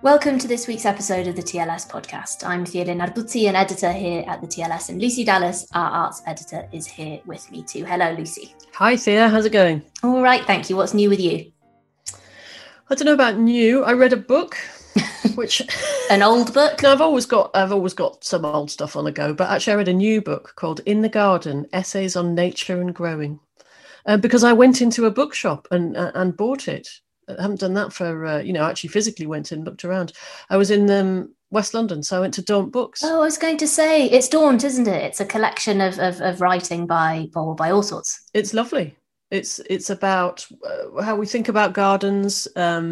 Welcome to this week's episode of the TLS podcast. I'm Fiona Narduzzi, an editor here at the TLS, and Lucy Dallas, our arts editor, is here with me too. Hello, Lucy. Hi, Thea. How's it going? All right, thank you. What's new with you? I don't know about new. I read a book, which an old book. No, I've always got some old stuff on the go. But actually, I read a new book called In the Garden: Essays on Nature and Growing, because I went into a bookshop and bought it. I haven't done that for actually physically went in, looked around. I was in West London, so I went to Daunt Books. Oh, I was going to say, it's Daunt, isn't it? It's a collection of writing by all sorts. It's lovely. It's about how we think about gardens,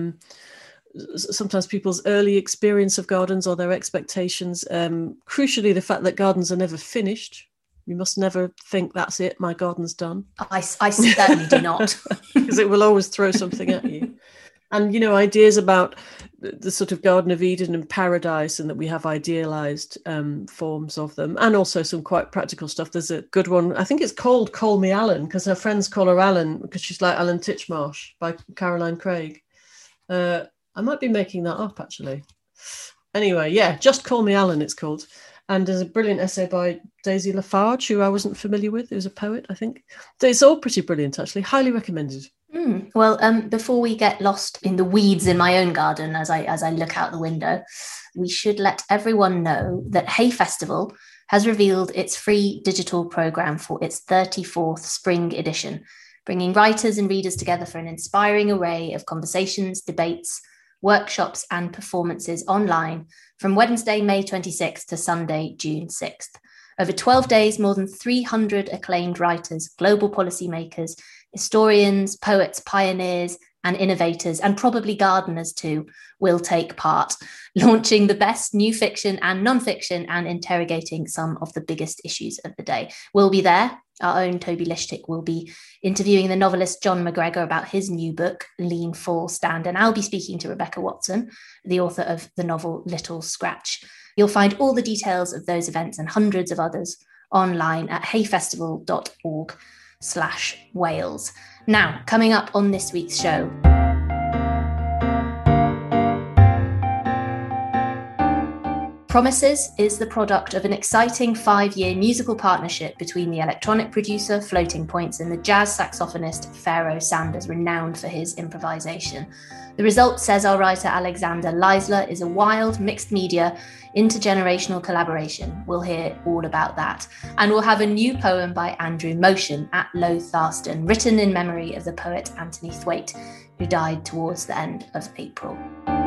sometimes people's early experience of gardens or their expectations. Crucially, the fact that gardens are never finished. You must never think that's it, my garden's done. I certainly do not. Because it will always throw something at you. And, ideas about the sort of Garden of Eden and paradise, and that we have idealized forms of them, and also some quite practical stuff. There's a good one, I think it's called Call Me Alan, because her friends call her Alan because she's like Alan Titchmarsh by Caroline Craig. I might be making that up, actually. Anyway, yeah, Just Call Me Alan, it's called. And there's a brilliant essay by Daisy Lafarge, who I wasn't familiar with, who's a poet, I think. So it's all pretty brilliant, actually. Highly recommended. Well, before we get lost in the weeds in my own garden as I look out the window, we should let everyone know that Hay Festival has revealed its free digital programme for its 34th spring edition, bringing writers and readers together for an inspiring array of conversations, debates, workshops and performances online from Wednesday, May 26th to Sunday, June 6th. Over 12 days, more than 300 acclaimed writers, global policymakers, historians, poets, pioneers and innovators, and probably gardeners too, will take part, launching the best new fiction and non-fiction and interrogating some of the biggest issues of the day. We'll be there. Our own Toby Lishtick will be interviewing the novelist John McGregor about his new book, Lean, Fall, Stand, and I'll be speaking to Rebecca Watson, the author of the novel Little Scratch. You'll find all the details of those events and hundreds of others online at hayfestival.org/Wales. Now, coming up on this week's show. Promises is the product of an exciting 5-year musical partnership between the electronic producer Floating Points and the jazz saxophonist Pharoah Sanders, renowned for his improvisation. The result, says our writer Alexander Leisler, is a wild, mixed media, intergenerational collaboration. We'll hear all about that. And we'll have a new poem by Andrew Motion at Low Tharston, written in memory of the poet Anthony Thwaite, who died towards the end of April.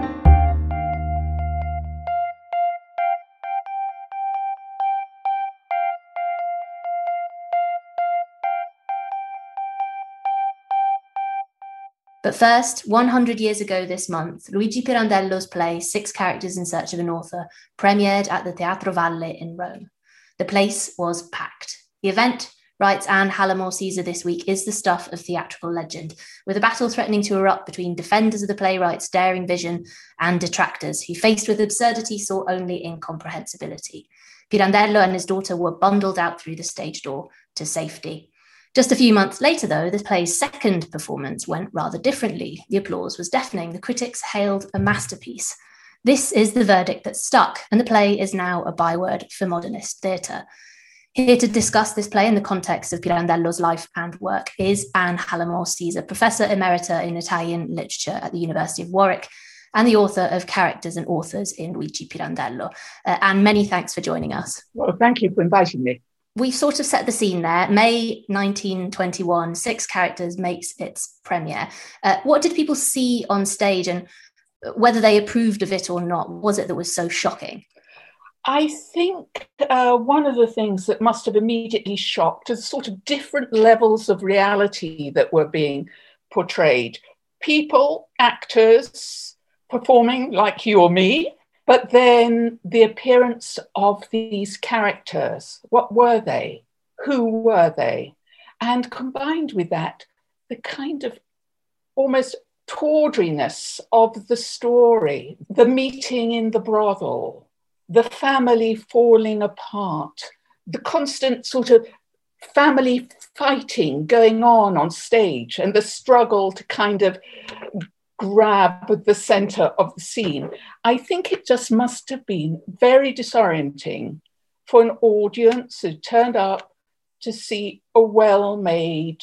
But first, 100 years ago this month, Luigi Pirandello's play, 6 Characters in Search of an Author, premiered at the Teatro Valle in Rome. The place was packed. The event, writes Anne Hallamore Caesar this week, is the stuff of theatrical legend, with a battle threatening to erupt between defenders of the playwright's daring vision and detractors who, faced with absurdity, saw only incomprehensibility. Pirandello and his daughter were bundled out through the stage door to safety. Just a few months later, though, the play's second performance went rather differently. The applause was deafening. The critics hailed a masterpiece. This is the verdict that stuck, and the play is now a byword for modernist theatre. Here to discuss this play in the context of Pirandello's life and work is Anne Hallamore Caesar, Professor Emerita in Italian Literature at the University of Warwick and the author of Characters and Authors in Luigi Pirandello. Anne, many thanks for joining us. Well, thank you for inviting me. We've sort of set the scene there. May 1921, 6 Characters makes its premiere. What did people see on stage, and whether they approved of it or not? What was it that was so shocking? I think one of the things that must have immediately shocked is sort of different levels of reality that were being portrayed. People, actors, performing like you or me, but then the appearance of these characters. What were they? Who were they? And combined with that, the kind of almost tawdriness of the story, the meeting in the brothel, the family falling apart, the constant sort of family fighting going on stage, and the struggle to kind of grab the center of the scene. I think it just must have been very disorienting for an audience who turned up to see a well-made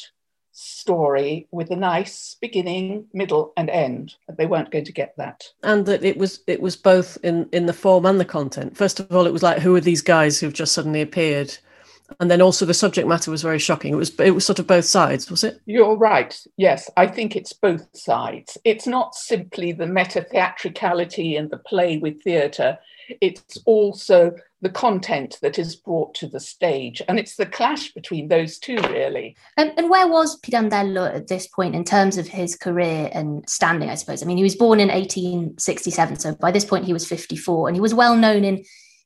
story with a nice beginning, middle, and end. They weren't going to get that. And that it was both in the form and the content. First of all, it was like, who are these guys who've just suddenly appeared? And then also the subject matter was very shocking. It was sort of both sides, was it? You're right. Yes, I think it's both sides. It's not simply the meta-theatricality and the play with theatre. It's also the content that is brought to the stage. And it's the clash between those two, really. And where was Pirandello at this point in terms of his career and standing, I suppose? I mean, he was born in 1867, so by this point he was 54, and he was well known in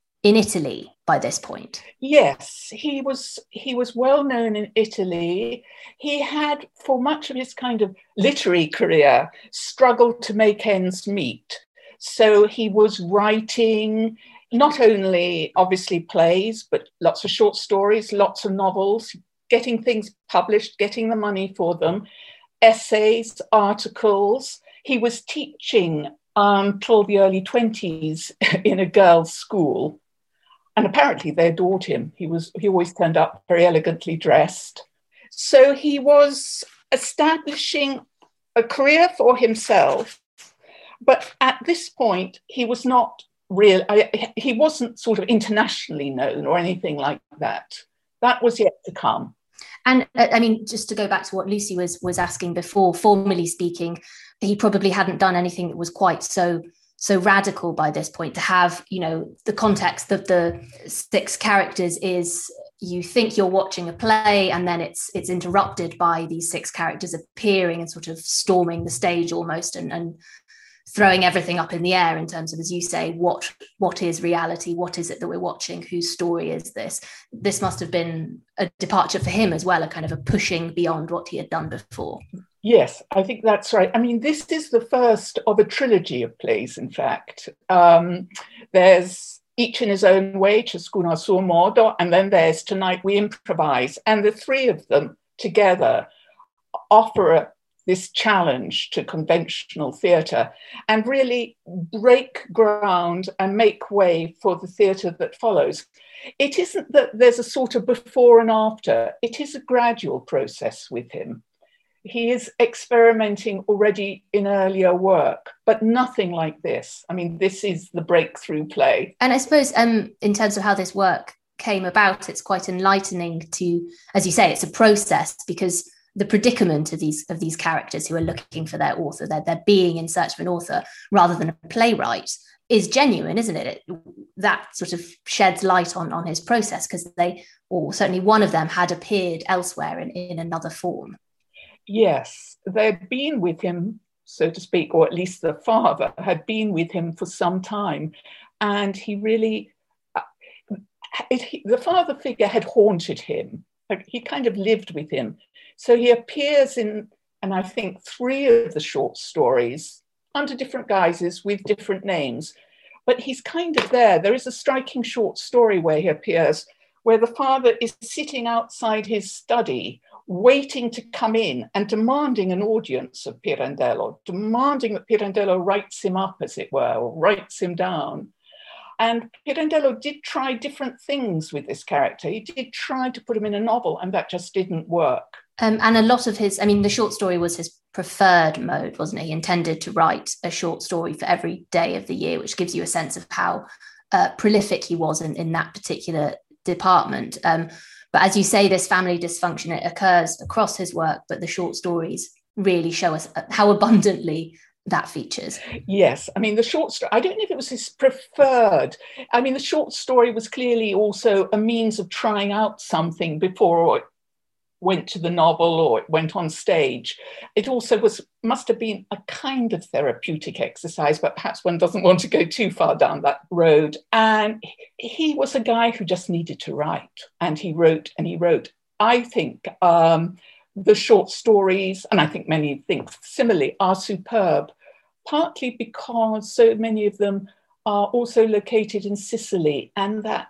Italy by this point. Yes, he was well known in Italy. He had, for much of his kind of literary career, struggled to make ends meet. So he was writing not only obviously plays, but lots of short stories, lots of novels, getting things published, getting the money for them, essays, articles. He was teaching till the early 20s in a girls' school. And apparently they adored him. He always turned up very elegantly dressed. So he was establishing a career for himself. But at this point, he was not real. He wasn't sort of internationally known or anything like that. That was yet to come. And I mean, just to go back to what Lucy was asking before, formally speaking, he probably hadn't done anything that was quite so radical by this point. To have, the context of the six characters is, you think you're watching a play and then it's interrupted by these six characters appearing and sort of storming the stage almost and throwing everything up in the air in terms of, as you say, what is reality? What is it that we're watching? Whose story is this? This must have been a departure for him as well, a kind of a pushing beyond what he had done before. Yes, I think that's right. I mean, this is the first of a trilogy of plays, in fact. There's Each in His Own Way, Ciascuno a suo modo, and then there's Tonight We Improvise. And the three of them together offer this challenge to conventional theatre and really break ground and make way for the theatre that follows. It isn't that there's a sort of before and after. It is a gradual process with him. He is experimenting already in earlier work, but nothing like this. I mean, this is the breakthrough play. And I suppose in terms of how this work came about, it's quite enlightening to, as you say, it's a process, because the predicament of these characters who are looking for their author, they're being in search of an author rather than a playwright, is genuine, isn't it? That sort of sheds light on his process, because or certainly one of them had appeared elsewhere in another form. Yes, they'd been with him, so to speak, or at least the father had been with him for some time. And he really, the father figure had haunted him. Like, he kind of lived with him. So he appears in, and I think 3 of the short stories under different guises with different names, but he's kind of there. There is a striking short story where he appears, where the father is sitting outside his study, waiting to come in and demanding an audience of Pirandello, demanding that Pirandello writes him up, as it were, or writes him down. And Pirandello did try different things with this character. He did try to put him in a novel, and that just didn't work. And a lot of the short story was his preferred mode, wasn't it? He intended to write a short story for every day of the year, which gives you a sense of how prolific he was in that particular department. But as you say, this family dysfunction, it occurs across his work, but the short stories really show us how abundantly that features. Yes, I mean, the short story, I don't know if it was his preferred. I mean, the short story was clearly also a means of trying out something before it went to the novel or it went on stage. It also must have been a kind of therapeutic exercise, but perhaps one doesn't want to go too far down that road. And he was a guy who just needed to write, and he wrote and he wrote. I think the short stories, and I think many think similarly, are superb, partly because so many of them are also located in Sicily, and that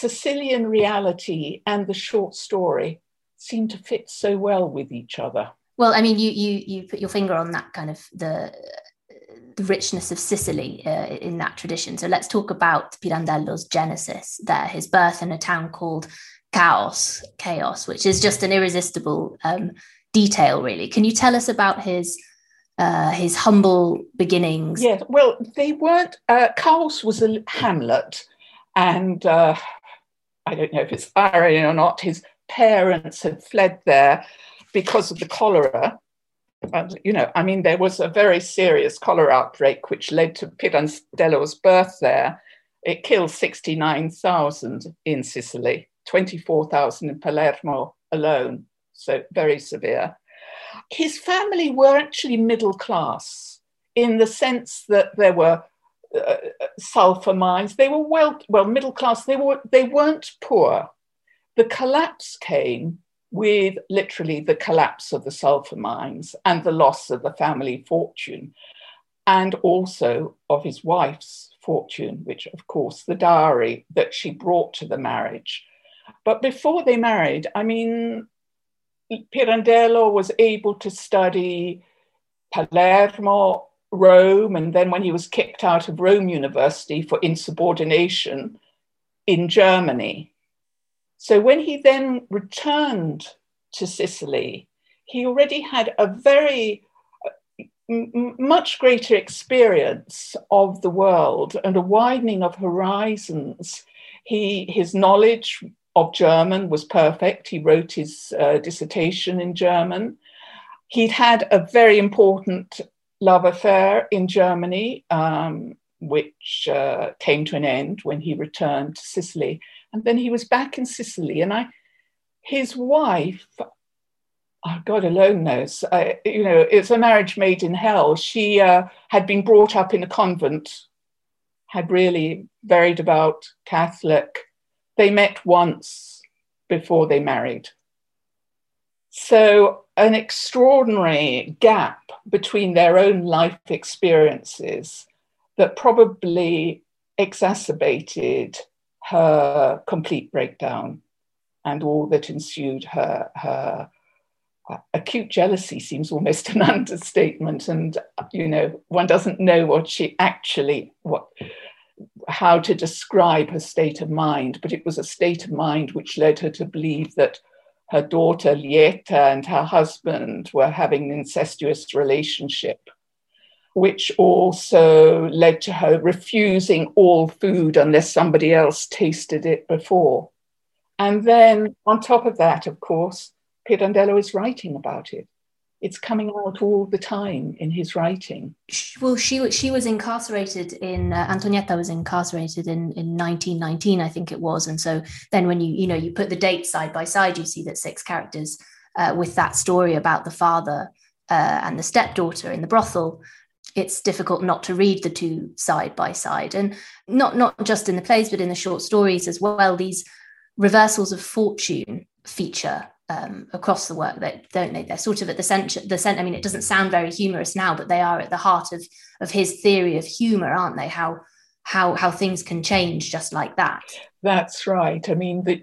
Sicilian reality and the short story seem to fit so well with each other. Well, I mean, you put your finger on that kind of the richness of Sicily in that tradition. So let's talk about Pirandello's genesis there, his birth in a town called Chaos, which is just an irresistible detail, really. Can you tell us about his humble beginnings? Yes, well, they weren't. Chaos was a hamlet, and I don't know if it's irony or not, his parents had fled there because of the cholera. I mean, there was a very serious cholera outbreak which led to Pirandello's birth there. It killed 69,000 in Sicily, 24,000 in Palermo alone, so very severe. His family were actually middle class in the sense that there were sulfur mines. They were well middle class. They weren't poor. The collapse came with literally the collapse of the sulfur mines and the loss of the family fortune, and also of his wife's fortune, which of course the dowry that she brought to the marriage. But before they married, I mean, Pirandello was able to study Palermo, Rome, and then when he was kicked out of Rome University for insubordination, in Germany. So when he then returned to Sicily, he already had a very much greater experience of the world and a widening of horizons. His knowledge of German was perfect. He wrote his dissertation in German. He'd had a very important love affair in Germany, which came to an end when he returned to Sicily. And then he was back in Sicily. And his wife, God alone knows, it's a marriage made in hell. She had been brought up in a convent, had really very devout Catholic. They met once before they married. So an extraordinary gap between their own life experiences that probably exacerbated her complete breakdown and all that ensued. Her acute jealousy seems almost an understatement. And, one doesn't know how to describe her state of mind, but it was a state of mind which led her to believe that her daughter Lieta and her husband were having an incestuous relationship, which also led to her refusing all food unless somebody else tasted it before. And then on top of that, of course, Pirandello is writing about it. It's coming out all the time in his writing. Well, she was incarcerated Antonietta was incarcerated in 1919, I think it was. And so then when you put the dates side by side, you see that 6 characters with that story about the father and the stepdaughter in the brothel. It's difficult not to read the two side by side. And not just in the plays, but in the short stories as well, these reversals of fortune feature across the work, don't they? They're sort of at the center. I mean, it doesn't sound very humorous now, but they are at the heart of his theory of humor, aren't they? How things can change just like that. That's right. I mean, that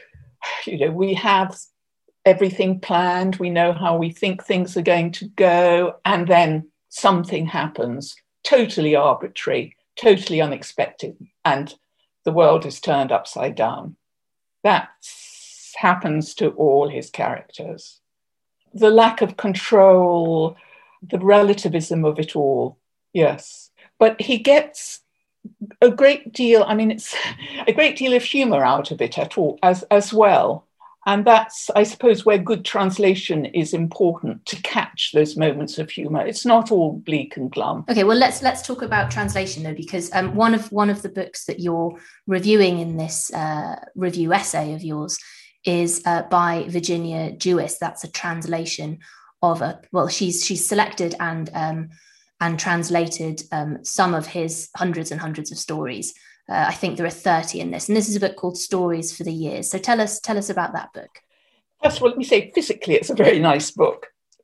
we have everything planned. We know how we think things are going to go, and then something happens, totally arbitrary, totally unexpected, and the world is turned upside down. That happens to all his characters. The lack of control, the relativism of it all, yes. But he gets a great deal, it's a great deal of humor out of it at all, as well. And that's, I suppose, where good translation is important, to catch those moments of humor. It's not all bleak and glum. Okay, well, let's talk about translation, though, because one of the books that you're reviewing in this review essay of yours is by Virginia Jewis. That's a translation of she's selected and translated some of his hundreds and hundreds of stories. I think there are 30 in this. And this is a book called Stories for the Years. So tell us about that book. First of all, let me say, physically, it's a very nice book. It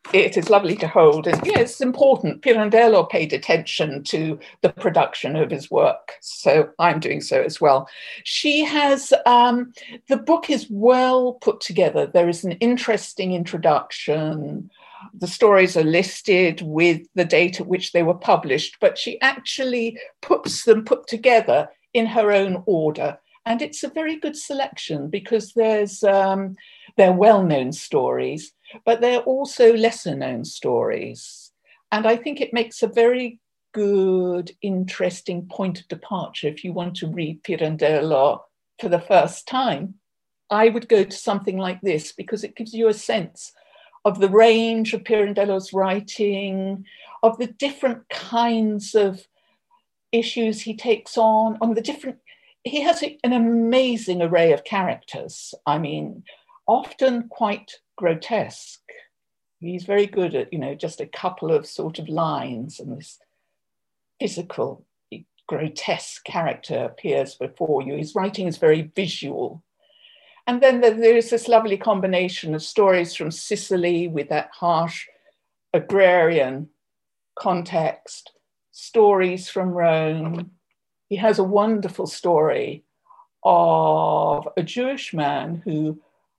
it is lovely to hold. And yeah, it's important. Pirandello paid attention to the production of his work. So I'm doing so as well. She has, the book is well put together. There is an interesting introduction. The stories are listed with the date at which they were published, but she actually puts them put together in her own order. And it's a very good selection because they're well-known stories, but they're also lesser-known stories. And I think it makes a very good, interesting point of departure if you want to read Pirandello for the first time. I would go to something like this because it gives you a sense of the range of Pirandello's writing, of the different kinds of issues he takes on the different. He has an amazing array of characters. I mean, often quite grotesque. He's very good at, just a couple of sort of lines and this physical, grotesque character appears before you. His writing is very visual. And then there is this lovely combination of stories from Sicily with that harsh agrarian context, stories from Rome. He has a wonderful story of a Jewish man who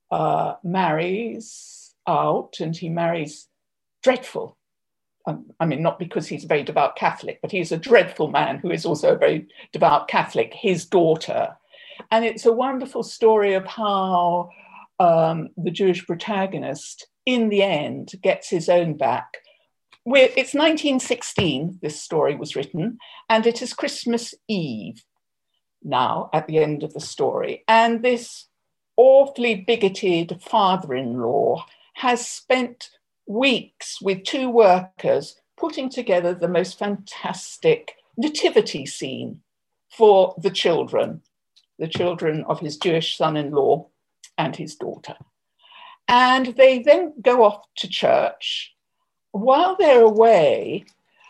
marries out, and he marries dreadful. I mean, not because he's a very devout Catholic, but he's a dreadful man who is also a very devout Catholic, his daughter. And it's a wonderful story of how the Jewish protagonist, in the end, gets his own back. It's 1916, this story was written, and it is Christmas Eve now at the end of the story. And this awfully bigoted father-in-law has spent weeks with two workers putting together the most fantastic nativity scene for the children of his Jewish son-in-law and his daughter. And they then go off to church. While they're away,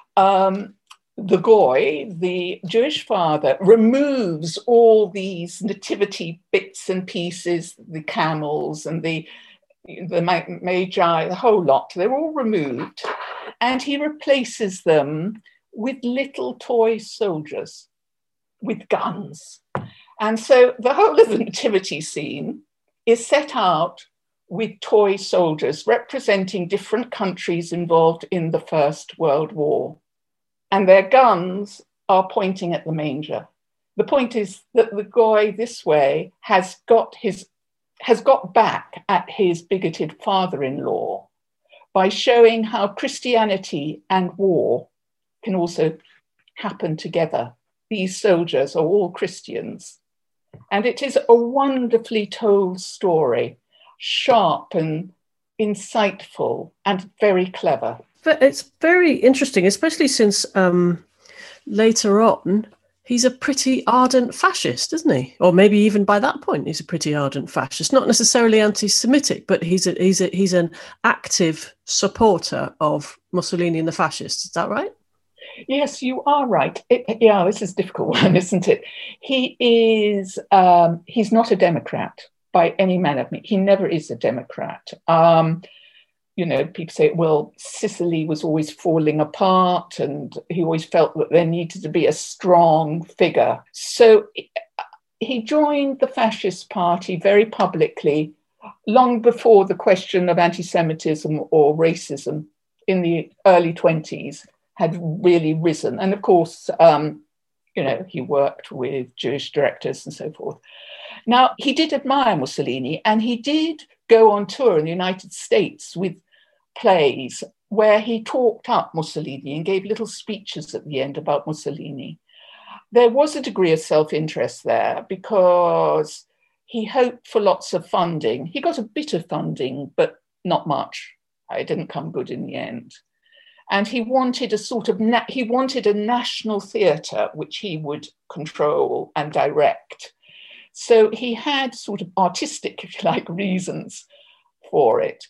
the goy, the Jewish father, removes all these nativity bits and pieces, the camels and the magi, the whole lot. They're all removed, and he replaces them with little toy soldiers with guns. And so the whole of the nativity scene is set out with toy soldiers representing different countries involved in the First World War. And their guns are pointing at the manger. The point is that the goy this way has got back at his bigoted father-in-law by showing how Christianity and war can also happen together. These soldiers are all Christians. And it is a wonderfully told story, sharp and insightful and very clever. But it's very interesting, especially since later on, he's a pretty ardent fascist, isn't he? Or maybe even by that point, he's a pretty ardent fascist. Not necessarily anti-Semitic, but he's an active supporter of Mussolini and the fascists. Is that right? Yes, you are right. This is a difficult one, isn't it? He is. He's not a Democrat by any manner of means. He never is a Democrat. People say, well, Sicily was always falling apart, and he always felt that there needed to be a strong figure. So he joined the fascist party very publicly, long before the question of anti-Semitism or racism in the early 20s had really risen. And of course, he worked with Jewish directors and so forth. Now, he did admire Mussolini, and he did go on tour in the United States with plays where he talked up Mussolini and gave little speeches at the end about Mussolini. There was a degree of self-interest there because he hoped for lots of funding. He got a bit of funding, but not much. It didn't come good in the end. And he wanted a national theatre which he would control and direct. So he had sort of artistic, if you like, reasons for it.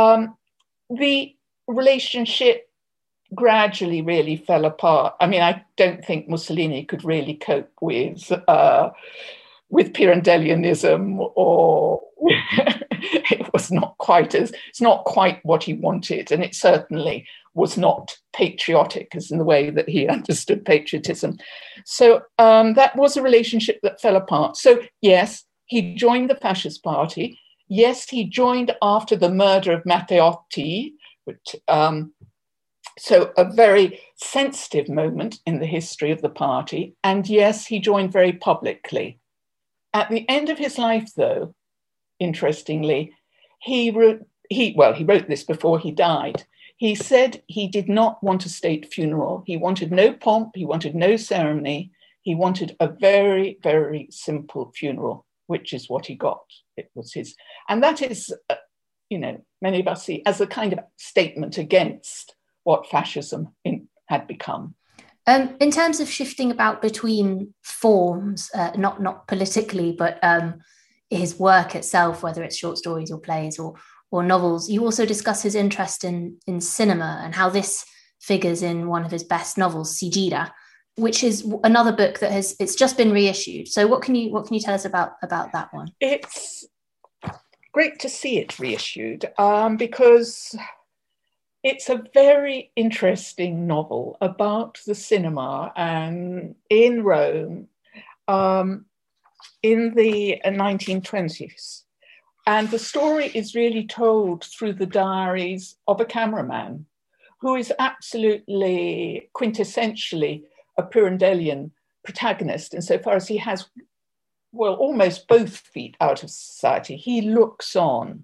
The relationship gradually really fell apart. I mean, I don't think Mussolini could really cope with Pirandellianism or it's not quite what he wanted, and it certainly was not patriotic as in the way that he understood patriotism. So that was a relationship that fell apart. So yes, he joined the Fascist Party. Yes, he joined after the murder of Matteotti, which, so a very sensitive moment in the history of the party. And yes, he joined very publicly. At the end of his life, though, interestingly, he wrote this before he died. He said he did not want a state funeral. He wanted no pomp. He wanted no ceremony. He wanted a very, very simple funeral, which is what he got. It was his. And that is, many of us see as a kind of statement against what fascism had become. In terms of shifting about between forms, not politically, but his work itself, whether it's short stories or plays or novels, you also discuss his interest in cinema and how this figures in one of his best novels, Sigira, which is another book that it's just been reissued. So what can you tell us about that one? It's great to see it reissued because it's a very interesting novel about the cinema and in Rome in the 1920s. And the story is really told through the diaries of a cameraman who is absolutely quintessentially a Pirandellian protagonist insofar as he has, almost both feet out of society. He looks on.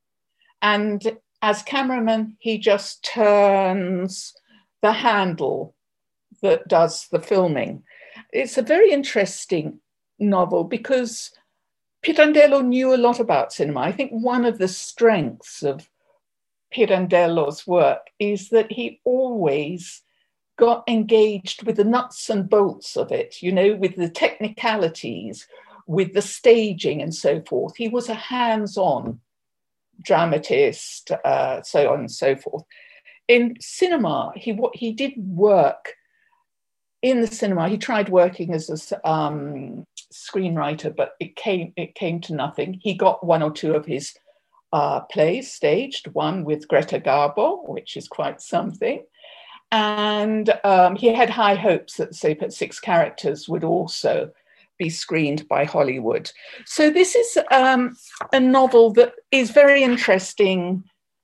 And as cameraman, he just turns the handle that does the filming. It's a very interesting novel because Pirandello knew a lot about cinema. I think one of the strengths of Pirandello's work is that he always got engaged with the nuts and bolts of it, with the technicalities, with the staging and so forth. He was a hands-on dramatist, so on and so forth. In cinema, he did work in the cinema. He tried working as a screenwriter, but it came to nothing. He got one or two of his plays staged, one with Greta Garbo, which is quite something. And he had high hopes that, say, Six Characters would also be screened by Hollywood. So this is a novel that is very interesting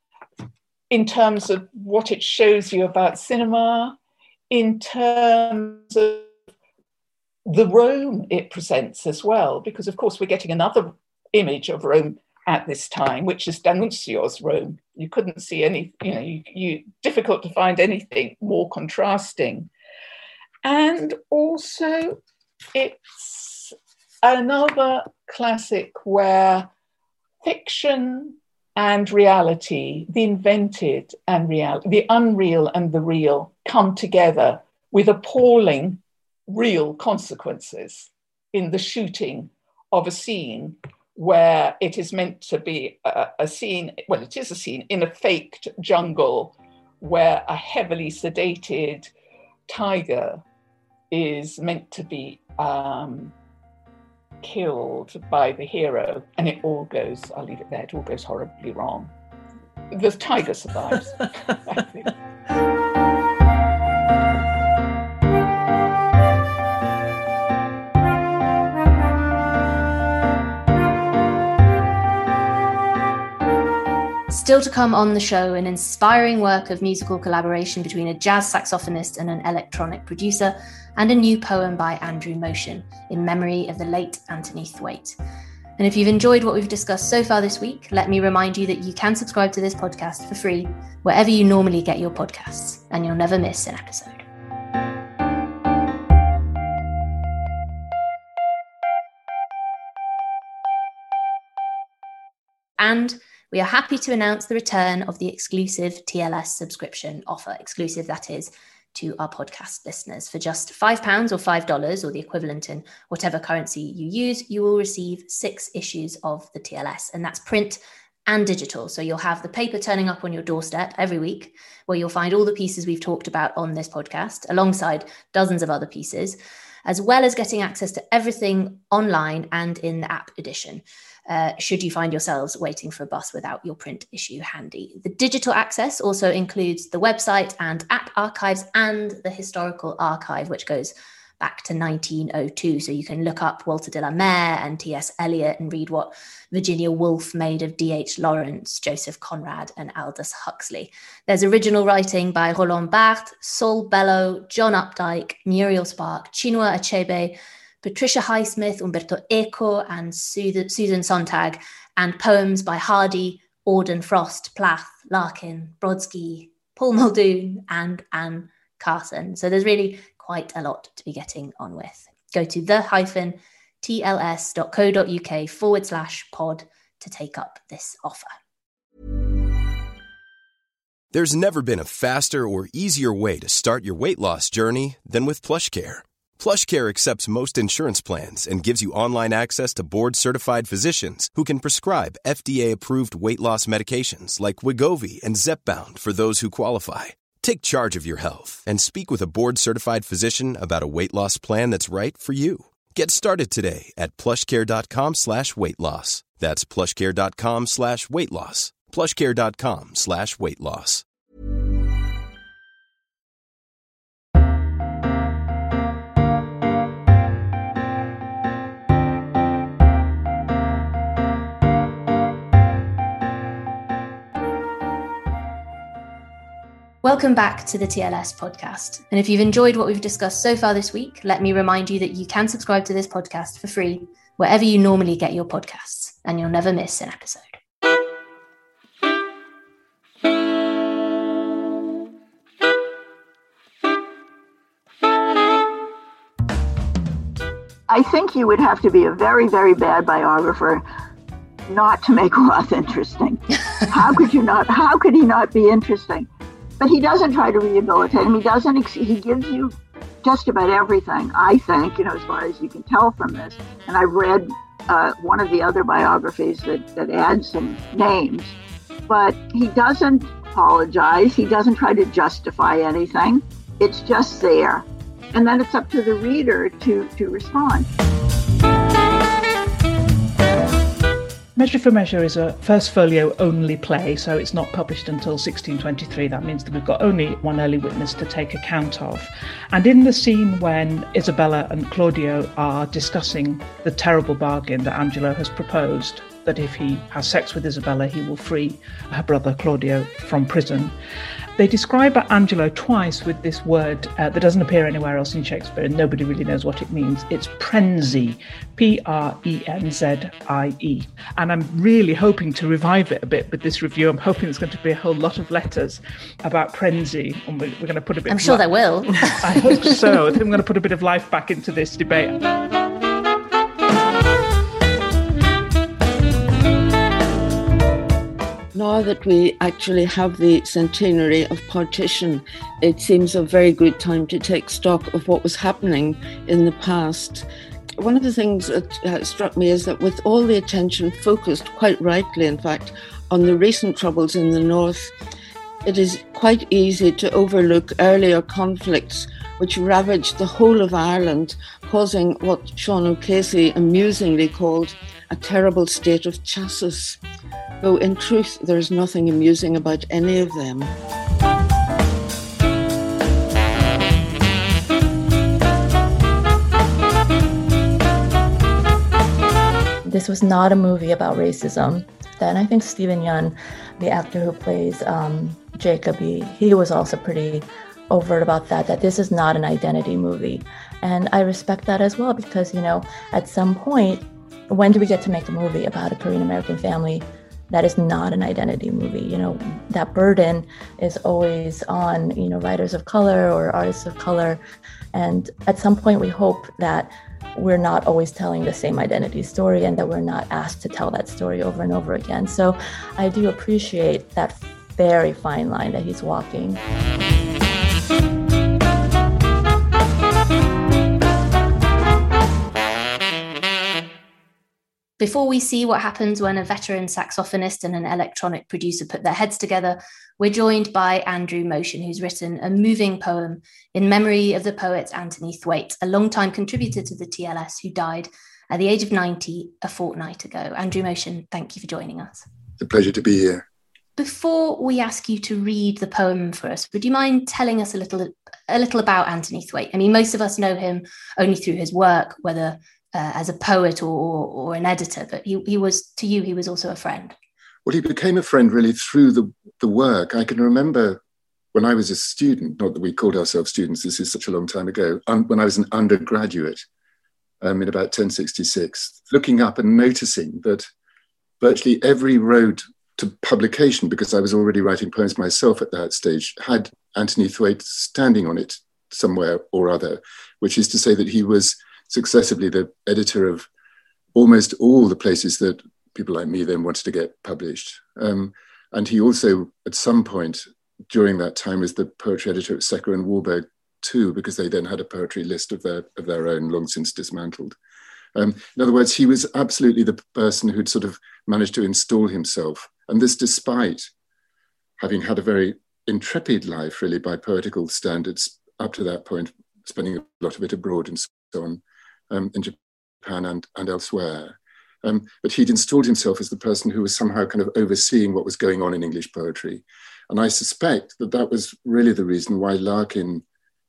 in terms of what it shows you about cinema, in terms of the Rome it presents as well, because of course we're getting another image of Rome at this time, which is D'Annunzio's Rome. You couldn't see any, you difficult to find anything more contrasting. And also it's another classic where fiction and reality, the invented and real, the unreal and the real come together with appalling real consequences in the shooting of a scene where it is meant to be a scene, it is a scene in a faked jungle where a heavily sedated tiger is meant to be killed by the hero, and it all goes, I'll leave it there, it all goes horribly wrong. The tiger survives, I think. Still to come on the show, an inspiring work of musical collaboration between a jazz saxophonist and an electronic producer, and a new poem by Andrew Motion in memory of the late Anthony Thwaite. And if you've enjoyed what we've discussed so far this week, let me remind you that you can subscribe to this podcast for free wherever you normally get your podcasts, and you'll never miss an episode. And we are happy to announce the return of the exclusive TLS subscription offer, exclusive that is, to our podcast listeners. For just £5 or $5 or the equivalent in whatever currency you use, you will receive 6 issues of the TLS, and that's print and digital. So you'll have the paper turning up on your doorstep every week, where you'll find all the pieces we've talked about on this podcast, alongside dozens of other pieces, as well as getting access to everything online and in the app edition, should you find yourselves waiting for a bus without your print issue handy. The digital access also includes the website and app archives and the historical archive, which goes back to 1902. So you can look up Walter de la Mare and T.S. Eliot and read what Virginia Woolf made of D.H. Lawrence, Joseph Conrad, and Aldous Huxley. There's original writing by Roland Barthes, Saul Bellow, John Updike, Muriel Spark, Chinua Achebe, Patricia Highsmith, Umberto Eco, and Susan Sontag, and poems by Hardy, Auden, Frost, Plath, Larkin, Brodsky, Paul Muldoon, and Anne Carson. So there's really quite a lot to be getting on with. Go to the-tls.co.uk/pod to take up this offer. There's never been a faster or easier way to start your weight loss journey than with PlushCare. PlushCare accepts most insurance plans and gives you online access to board-certified physicians who can prescribe FDA-approved weight loss medications like Wegovy and Zepbound for those who qualify. Take charge of your health and speak with a board-certified physician about a weight loss plan that's right for you. Get started today at plushcare.com/weight-loss. That's plushcare.com/weight-loss. plushcare.com/weight-loss. Welcome back to the TLS podcast. And if you've enjoyed what we've discussed so far this week, let me remind you that you can subscribe to this podcast for free wherever you normally get your podcasts, and you'll never miss an episode. I think you would have to be a very, very bad biographer not to make Roth interesting. How could he not be interesting? But he doesn't try to rehabilitate him. He gives you just about everything, I think, as far as you can tell from this. And I read one of the other biographies that adds some names. But he doesn't apologize. He doesn't try to justify anything. It's just there. And then it's up to the reader to respond. Measure for Measure is a first folio only play, so it's not published until 1623. That means that we've got only one early witness to take account of. And in the scene when Isabella and Claudio are discussing the terrible bargain that Angelo has proposed, that if he has sex with Isabella, he will free her brother Claudio from prison, they describe Angelo twice with this word that doesn't appear anywhere else in Shakespeare, and nobody really knows what it means. It's prenzie, Prenzie. And I'm really hoping to revive it a bit with this review. I'm hoping there's going to be a whole lot of letters about prenzie, and we're going to put a bit. I'm sure there will. I hope so. I think I'm going to put a bit of life back into this debate. Now that we actually have the centenary of partition, it seems a very good time to take stock of what was happening in the past. One of the things that struck me is that with all the attention focused, quite rightly in fact, on the recent troubles in the north, it is quite easy to overlook earlier conflicts which ravaged the whole of Ireland, causing what Sean O'Casey amusingly called a terrible state of chassis. Though in truth, there is nothing amusing about any of them. This was not a movie about racism. And I think Stephen Yeun, the actor who plays Jacoby, he was also pretty overt about that this is not an identity movie. And I respect that as well, because, at some point, when do we get to make a movie about a Korean American family that is not an identity movie? That burden is always on, writers of color or artists of color. And at some point, we hope that we're not always telling the same identity story and that we're not asked to tell that story over and over again. So I do appreciate that very fine line that he's walking. Before we see what happens when a veteran saxophonist and an electronic producer put their heads together, we're joined by Andrew Motion, who's written a moving poem in memory of the poet Anthony Thwaite, a longtime contributor to the TLS who died at the age of 90 a fortnight ago. Andrew Motion, thank you for joining us. It's a pleasure to be here. Before we ask you to read the poem for us, would you mind telling us a little about Anthony Thwaite? I mean, most of us know him only through his work, whether as a poet or an editor, but he was, to you, he was also a friend. Well, he became a friend really through the work. I can remember when I was a student, not that we called ourselves students, this is such a long time ago, when I was an undergraduate in about 1066, looking up and noticing that virtually every road to publication, because I was already writing poems myself at that stage, had Anthony Thwaite standing on it somewhere or other, which is to say that he was successively the editor of almost all the places that people like me then wanted to get published. And he also, at some point during that time, was the poetry editor at Secker and Warburg too, because they then had a poetry list of their own, long since dismantled. In other words, he was absolutely the person who'd sort of managed to install himself. And this despite having had a very intrepid life, really, by poetical standards up to that point, spending a lot of it abroad and so on, in Japan and elsewhere. But he'd installed himself as the person who was somehow kind of overseeing what was going on in English poetry. And I suspect that that was really the reason why Larkin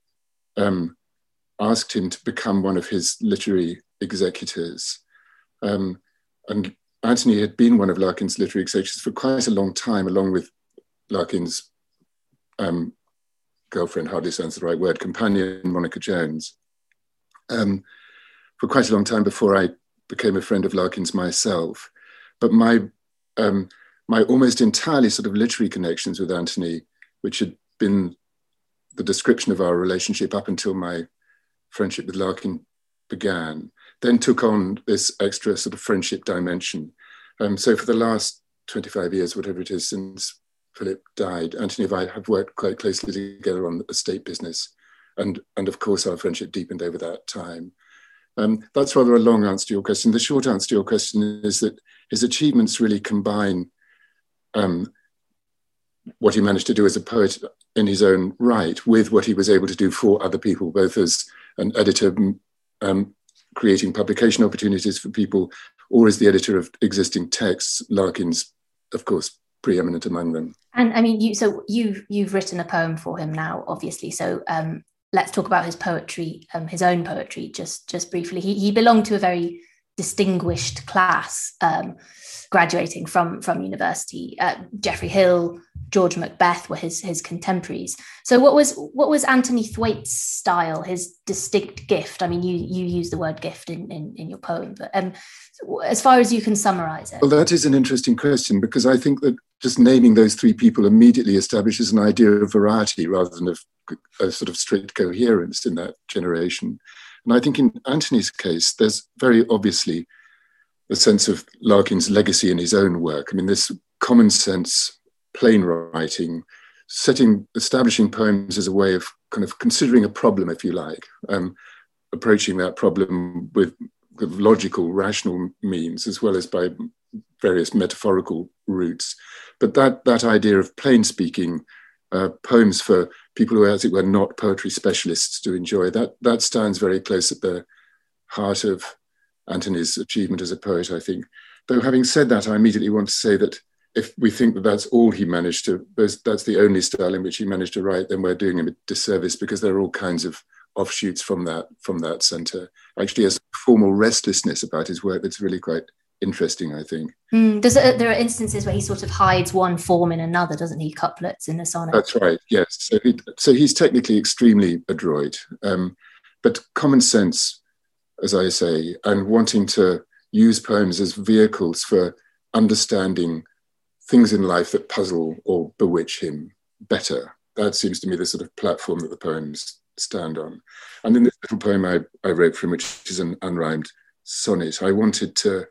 asked him to become one of his literary executors. And Anthony had been one of Larkin's literary executors for quite a long time, along with Larkin's girlfriend, hardly sounds the right word, companion, Monica Jones, for quite a long time before I became a friend of Larkin's myself. But my almost entirely sort of literary connections with Anthony, which had been the description of our relationship up until my friendship with Larkin began, then took on this extra sort of friendship dimension. So for the last 25 years, whatever it is, since Philip died, Anthony and I have worked quite closely together on estate business. And of course, our friendship deepened over that time. That's rather a long answer to your question. The short answer to your question is that his achievements really combine what he managed to do as a poet in his own right with what he was able to do for other people, both as an editor, creating publication opportunities for people, or as the editor of existing texts. Larkin's, of course, preeminent among them. And I mean, you've written a poem for him now, obviously. So let's talk about his poetry, his own poetry, just briefly. He belonged to a very distinguished class, graduating from university. Geoffrey Hill, George Macbeth were his contemporaries. So what was Anthony Thwaite's style, his distinct gift? I mean, you use the word gift in your poem, but as far as you can summarize it. Well, that is an interesting question, because I think that just naming those three people immediately establishes an idea of variety rather than of a sort of strict coherence in that generation. And I think in Anthony's case, there's very obviously the sense of Larkin's legacy in his own work. I mean, this common sense, plain writing, establishing poems as a way of kind of considering a problem, if you like, approaching that problem with logical, rational means, as well as by various metaphorical routes. But that idea of plain speaking, poems for people who are, as it were, not poetry specialists to enjoy, that stands very close at the heart of Anthony's achievement as a poet, I think. Though having said that, I immediately want to say that if we think that that's all he managed to, that's the only style in which he managed to write, then we're doing him a disservice, because there are all kinds of offshoots from that centre. Actually, a formal restlessness about his work that's really quite interesting, I think. There are instances where he sort of hides one form in another, doesn't he? Couplets in the sonnet. That's right, yes. So he's technically extremely adroit. But common sense, as I say, and wanting to use poems as vehicles for understanding things in life that puzzle or bewitch him better. That seems to me the sort of platform that the poems stand on. And in this little poem I wrote for him, which is an unrhymed sonnet, I wanted to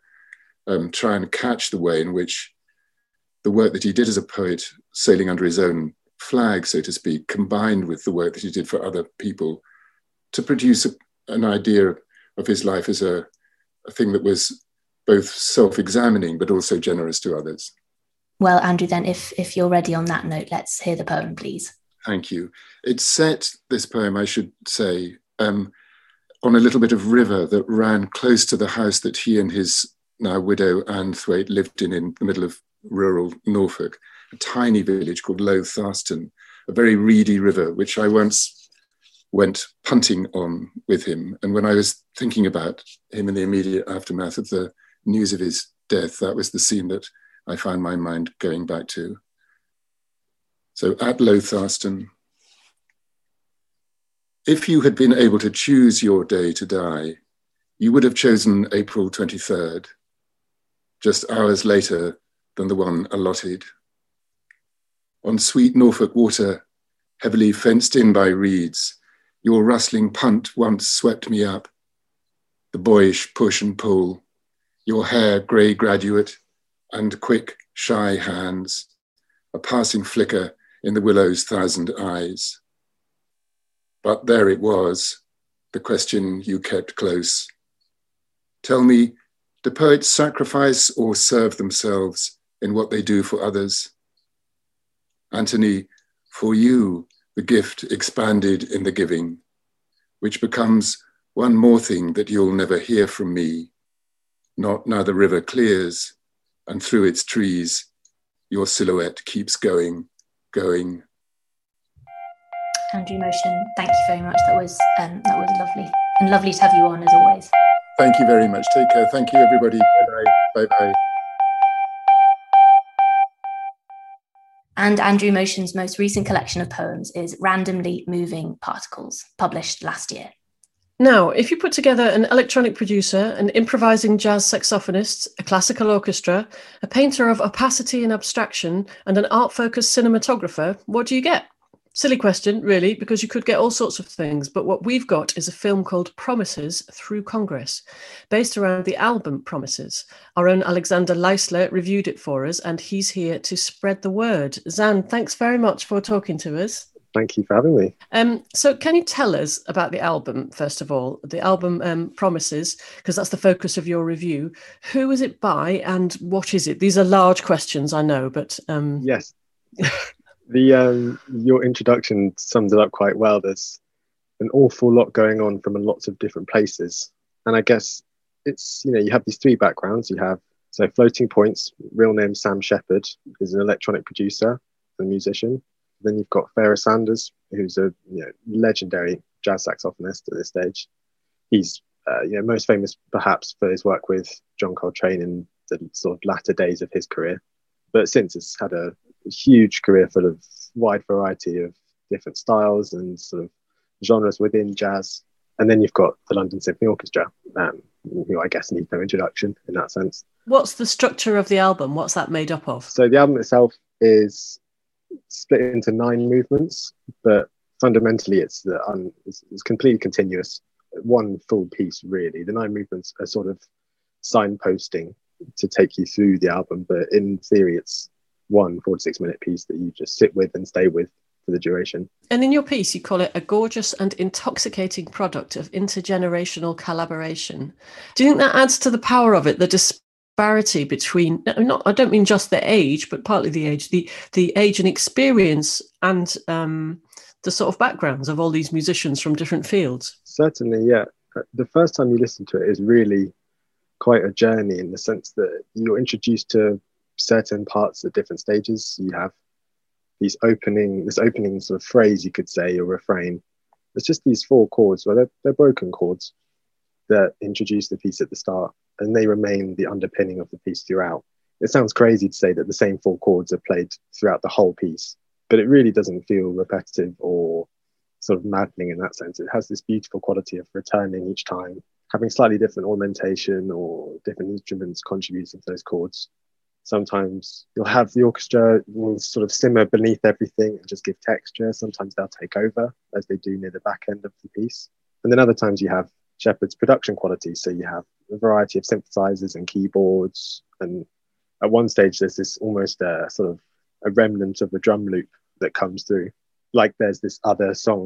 try and catch the way in which the work that he did as a poet, sailing under his own flag, so to speak, combined with the work that he did for other people to produce an idea of his life as a thing that was both self-examining but also generous to others. Well, Andrew, then if you're ready on that note, let's hear the poem, please. Thank you. It's set, this poem, I should say, on a little bit of river that ran close to the house that he and his now widow Anne Thwaite lived in the middle of rural Norfolk, a tiny village called Low Tharston, a very reedy river, which I once went punting on with him. And when I was thinking about him in the immediate aftermath of the news of his death, that was the scene that I found my mind going back to. So at Low Tharston, if you had been able to choose your day to die, you would have chosen April 23rd, just hours later than the one allotted. On sweet Norfolk water, heavily fenced in by reeds, your rustling punt once swept me up. The boyish push and pull, your hair grey graduate, and quick, shy hands, a passing flicker in the willow's thousand eyes. But there it was, the question you kept close. Tell me, do poets sacrifice or serve themselves in what they do for others? Anthony, for you, the gift expanded in the giving, which becomes one more thing that you'll never hear from me. Not now the river clears, and through its trees, your silhouette keeps going. Andrew Motion, thank you very much. That was lovely, and lovely to have you on as always. Thank you very much. Take care. Thank you, everybody. Bye-bye. Bye-bye. And Andrew Motion's most recent collection of poems is Randomly Moving Particles, published last year. Now, if you put together an electronic producer, an improvising jazz saxophonist, a classical orchestra, a painter of opacity and abstraction, and an art-focused cinematographer, what do you get? Silly question, really, because you could get all sorts of things, but what we've got is a film called Promises Through Congress, based around the album Promises. Our own Alexander Leisler reviewed it for us, and he's here to spread the word. Zan, thanks very much for talking to us. Thank you for having me. So can you tell us about the album, first of all, the album Promises, because that's the focus of your review. Who is it by and what is it? These are large questions, I know, but... Yes. Your introduction sums it up quite well. There's an awful lot going on from lots of different places. And I guess it's, you have these three backgrounds. You have, Floating Points, real name Sam Shepard, is an electronic producer and musician. Then you've got Pharoah Sanders, who's a legendary jazz saxophonist at this stage. He's most famous perhaps for his work with John Coltrane in the sort of latter days of his career, but since has had a huge career full of wide variety of different styles and sort of genres within jazz. And then you've got the London Symphony Orchestra, who I guess needs no introduction in that sense. What's the structure of the album? What's that made up of? So the album itself is split into 9 movements, but fundamentally it's completely continuous, one full piece really. The 9 movements are sort of signposting to take you through the album, but in theory it's one 4 to 6 minute piece that you just sit with and stay with for the duration. And in your piece you call it a gorgeous and intoxicating product of intergenerational collaboration. Do you think that adds to the power of it, the disparity between, I don't mean just the age, but partly the age, the age and experience and the sort of backgrounds of all these musicians from different fields? Certainly, yeah. The first time you listen to it is really quite a journey, in the sense that you're introduced to certain parts at different stages. You have this opening sort of phrase, you could say, or refrain. It's just these 4 chords, well, they're broken chords that introduce the piece at the start, and they remain the underpinning of the piece throughout. It sounds crazy to say that the same 4 chords are played throughout the whole piece, but it really doesn't feel repetitive or sort of maddening in that sense. It has this beautiful quality of returning each time, having slightly different ornamentation or different instruments contributing to those chords. Sometimes you'll have the orchestra will sort of simmer beneath everything and just give texture. Sometimes they'll take over, as they do near the back end of the piece. And then other times you have Shepard's production quality. So you have a variety of synthesizers and keyboards. And at one stage, there's this almost a sort of a remnant of a drum loop that comes through. Like there's this other song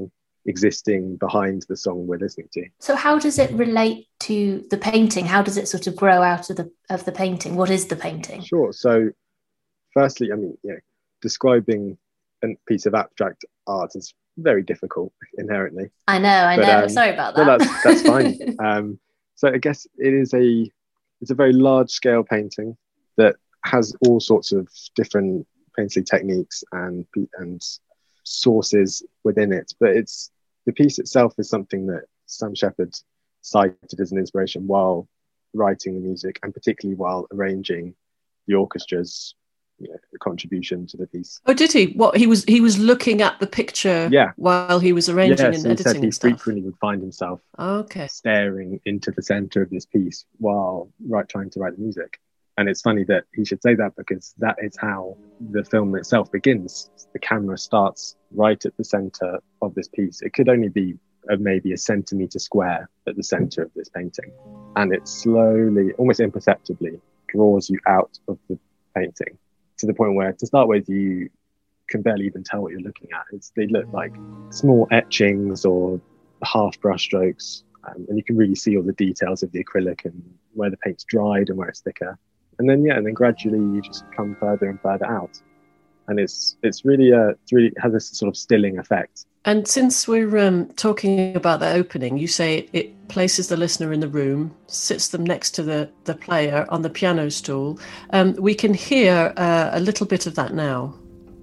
existing behind the song we're listening to. So how does it relate to the painting? How does it sort of grow out of the painting? What is the painting? Sure. So firstly, I mean, describing a piece of abstract art is very difficult inherently. I know. Sorry about that. No, that's fine. So I guess it's a very large scale painting that has all sorts of different painting techniques and sources within it. But the piece itself is something that Sam Shepard cited as an inspiration while writing the music, and particularly while arranging the orchestra's contribution to the piece. Oh, did he? What, he was looking at the picture while he was arranging and editing said he and stuff? frequently would find himself staring into the center of this piece while trying to write the music. And it's funny that he should say that, because that is how the film itself begins. The camera starts right at the center of this piece. It could only be maybe a centimeter square at the center of this painting, and it slowly, almost imperceptibly, draws you out of the painting, to the point where, to start with, you can barely even tell what you're looking at. They look like small etchings or half brush strokes, and you can really see all the details of the acrylic and where the paint's dried and where it's thicker. And then gradually you just come further and further out, and it really has this sort of stilling effect. And since we're talking about the opening, you say it places the listener in the room, sits them next to the player on the piano stool. We can hear a little bit of that now.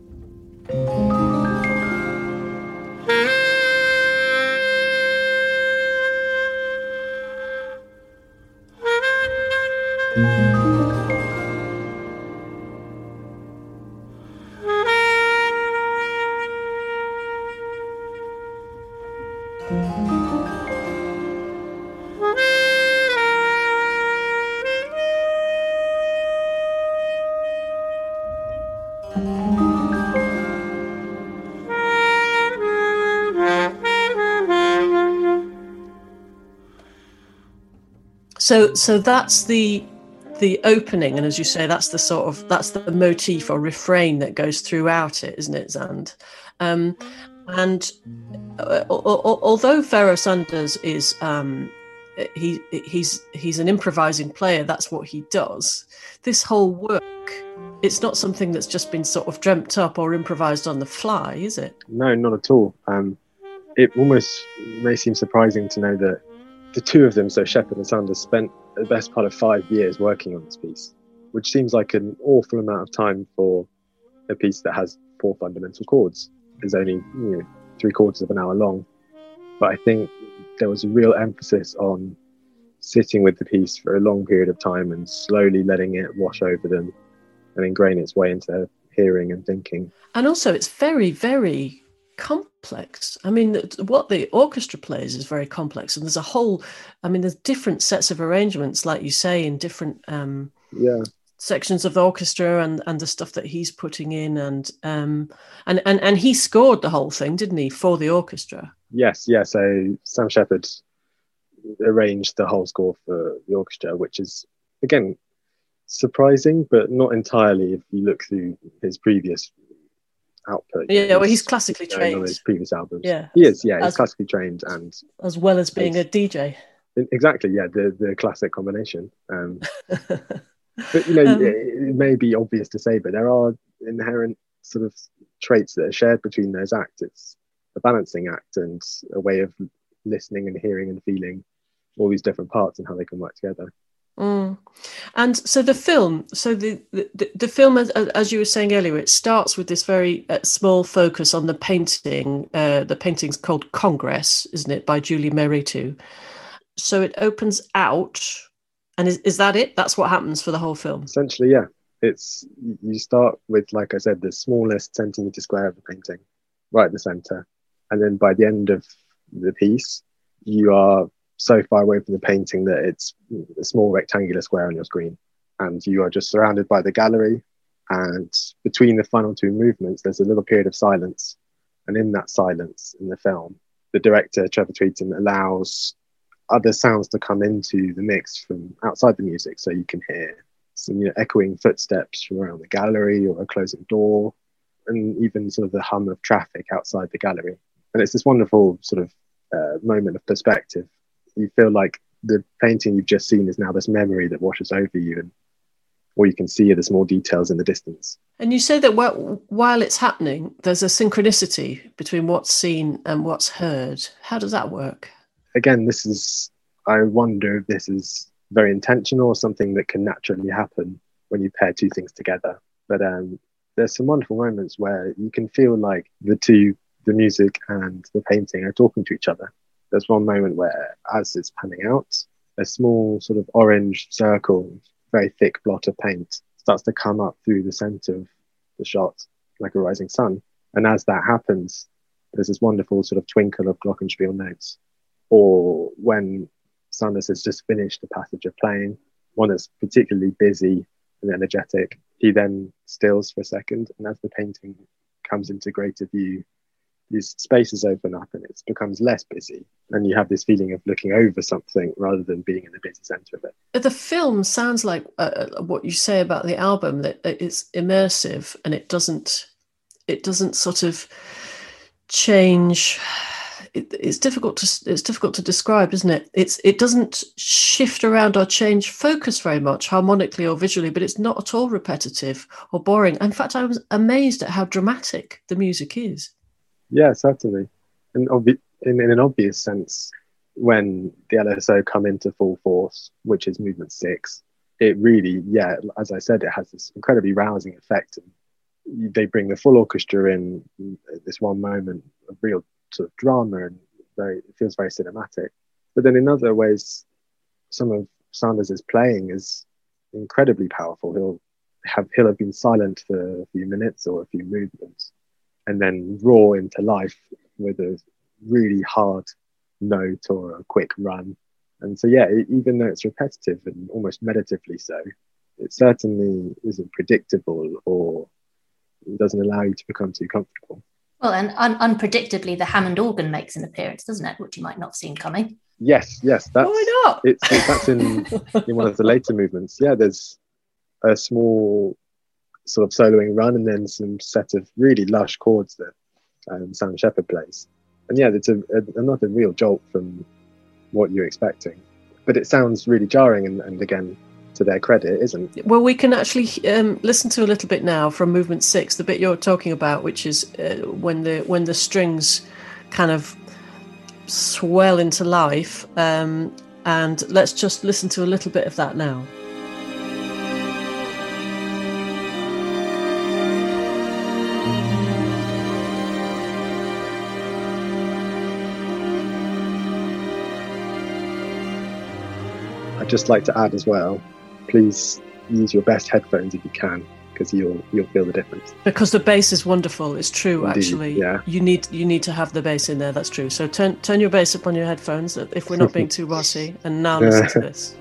So that's the opening, and as you say, that's the motif or refrain that goes throughout it, isn't it, Zand? And although Pharoah Sanders is he's an improvising player, that's what he does. This whole work, it's not something that's just been sort of dreamt up or improvised on the fly, is it? No, not at all. It almost may seem surprising to know that the two of them, so Shepard and Sanders, spent the best part of 5 years working on this piece, which seems like an awful amount of time for a piece that has 4 fundamental chords. It's only 3/4 of an hour long. But I think there was a real emphasis on sitting with the piece for a long period of time and slowly letting it wash over them and ingrain its way into their hearing and thinking. And also it's very, very complex. I mean, what the orchestra plays is very complex, and there's different sets of arrangements, like you say, in different sections of the orchestra and the stuff that he's putting in, and he scored the whole thing, didn't he, for the orchestra? Yes. So Sam Shepard arranged the whole score for the orchestra, which is, again, surprising, but not entirely if you look through his previous output. He's classically trained on his previous albums. He is. He's classically trained, and as well as being a DJ. Exactly. The classic combination. But it may be obvious to say, but there are inherent sort of traits that are shared between those acts. It's a balancing act and a way of listening and hearing and feeling all these different parts and how they can work together. And so the film, the film, as you were saying earlier, it starts with this very small focus on the painting. The painting's called Congress, isn't it, by Julie Mehretu? So it opens out, and is that it? That's what happens for the whole film? Essentially, yeah. You start with, like I said, the smallest centimetre square of the painting, right at the centre. And then by the end of the piece, you are so far away from the painting that it's a small rectangular square on your screen, and you are just surrounded by the gallery, and between the final 2 movements there's a little period of silence, and in that silence in the film, the director Trevor Tweeton allows other sounds to come into the mix from outside the music, so you can hear some echoing footsteps from around the gallery or a closing door, and even sort of the hum of traffic outside the gallery. And it's this wonderful sort of moment of perspective. You feel like the painting you've just seen is now this memory that washes over you, and all you can see are the small details in the distance. And you say that while it's happening, there's a synchronicity between what's seen and what's heard. How does that work? Again, I wonder if this is very intentional or something that can naturally happen when you pair two things together. But there's some wonderful moments where you can feel like the music and the painting are talking to each other. There's one moment where, as it's panning out, a small sort of orange circle, very thick blot of paint starts to come up through the center of the shot like a rising sun. And as that happens, there's this wonderful sort of twinkle of glockenspiel notes. Or when Sanders has just finished a passage of playing, one that's particularly busy and energetic, he then stills for a second, and as the painting comes into greater view, these spaces open up and it becomes less busy, and you have this feeling of looking over something rather than being in the busy center of it. The film sounds like what you say about the album, that it's immersive and it doesn't sort of change. It's difficult to describe, isn't it? It doesn't shift around or change focus very much harmonically or visually, but it's not at all repetitive or boring. In fact, I was amazed at how dramatic the music is. Yeah, certainly. And in an obvious sense, when the LSO come into full force, which is movement 6, it really, as I said, it has this incredibly rousing effect. And they bring the full orchestra in this one moment of real sort of drama, and it feels very cinematic. But then in other ways, some of Sanders' playing is incredibly powerful. He'll have been silent for a few minutes or a few movements, and then roar into life with a really hard note or a quick run. And so, even though it's repetitive and almost meditatively so, it certainly isn't predictable, or it doesn't allow you to become too comfortable. Well, and unpredictably, the Hammond organ makes an appearance, doesn't it? Which you might not have seen coming. Yes. That's, why not? That's in one of the later movements. Yeah, there's a small sort of soloing run, and then some set of really lush chords that Sam Shepard plays. And it's another real jolt from what you're expecting. But it sounds really jarring, and again, to their credit, it isn't. Well, we can actually listen to a little bit now from movement 6, the bit you're talking about, which is when the strings kind of swell into life. And let's just listen to a little bit of that now. I'd just like to add as well, please use your best headphones if you can, because you'll feel the difference. Because the bass is wonderful. It's true. Indeed, actually. Yeah. You need to have the bass in there. That's true. So turn your bass up on your headphones if we're not being too bossy. And now listen to this.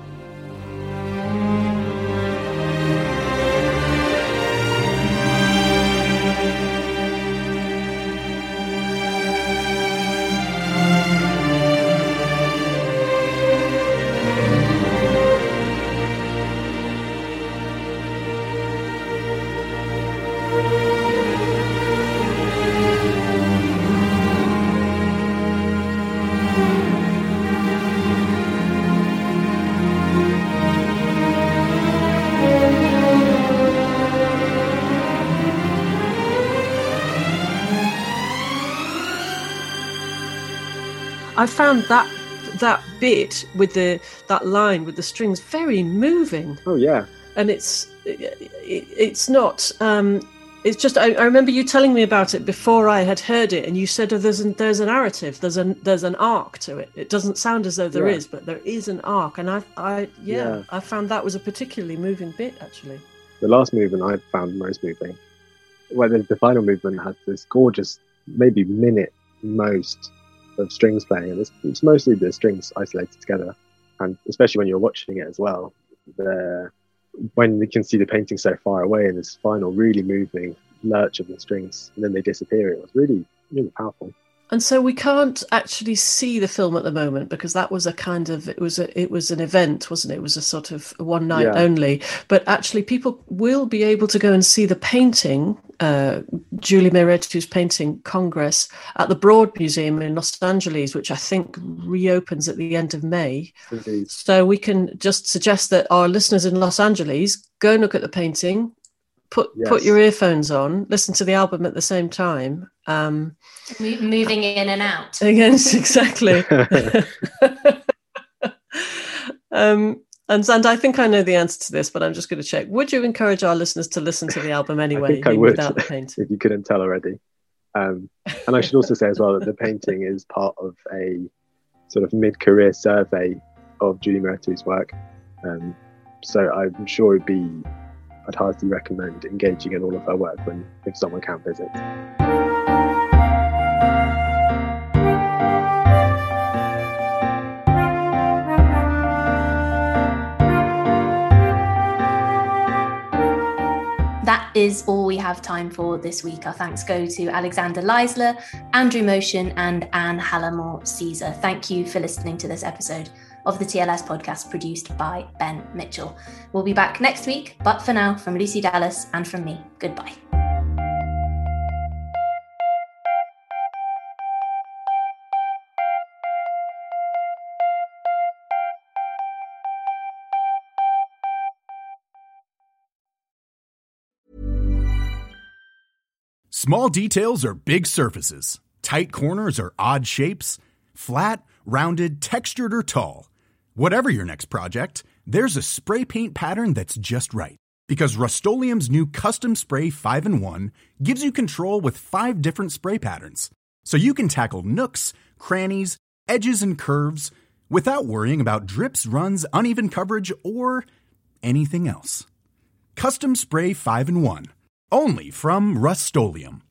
I found that bit with that line with the strings very moving. Oh yeah, and it's not. It's just I remember you telling me about it before I had heard it, and you said, "Oh, there's a narrative, there's an arc to it. It doesn't sound as though there is, but there is an arc." And I found that was a particularly moving bit, actually. The last movement I found most moving. Well, the final movement has this gorgeous, maybe minute most, of strings playing, and it's mostly the strings isolated together, and especially when you're watching it as well, when you can see the painting so far away and this final really moving lurch of the strings, and then they disappear. It was really, really powerful. And so we can't actually see the film at the moment, because that was it was an event, wasn't it? It was a sort of one night only. But actually, people will be able to go and see the painting Julie Mehretu's painting Congress at the Broad Museum in Los Angeles, which I think reopens at the end of May. Indeed. So we can just suggest that our listeners in Los Angeles go and look at the painting, put your earphones on, listen to the album at the same time. Moving in and out. Yes, exactly. And I think I know the answer to this, but I'm just going to check. Would you encourage our listeners to listen to the album anyway, I think I would, without the painting? If you couldn't tell already. And I should also say as well that the painting is part of a sort of mid-career survey of Julie Mehretu's work. So I'm sure I'd heartily recommend engaging in all of her work if someone can visit. That is all we have time for this week. Our thanks go to Alexander Leisler, Andrew Motion, and Anne Hallamore Caesar. Thank you for listening to this episode of the TLS podcast produced by Ben Mitchell. We'll be back next week, but for now, from Lucy Dallas and from me, goodbye. Small details are big surfaces. Tight corners are odd shapes. Flat, rounded, textured, or tall. Whatever your next project, there's a spray paint pattern that's just right. Because Rust-Oleum's new Custom Spray 5-in-1 gives you control with 5 different spray patterns. So you can tackle nooks, crannies, edges, and curves without worrying about drips, runs, uneven coverage, or anything else. Custom Spray 5-in-1. Only from Rust-Oleum.